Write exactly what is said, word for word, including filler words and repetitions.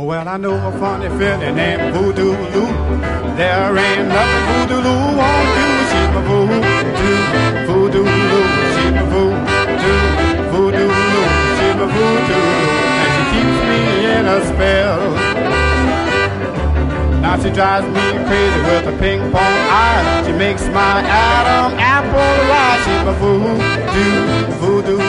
Well, I know a funny feeling named Voodoo Lou. There ain't nothing Voodoo Lou won't do. She's my voodoo, Voodoo Lou. She's my voodoo, Voodoo Lou. She's my voodoo Lou. And she keeps me in a spell. Now she drives me crazy with her ping pong eyes. She makes my Adam apple rise. She's my voodoo, Voodoo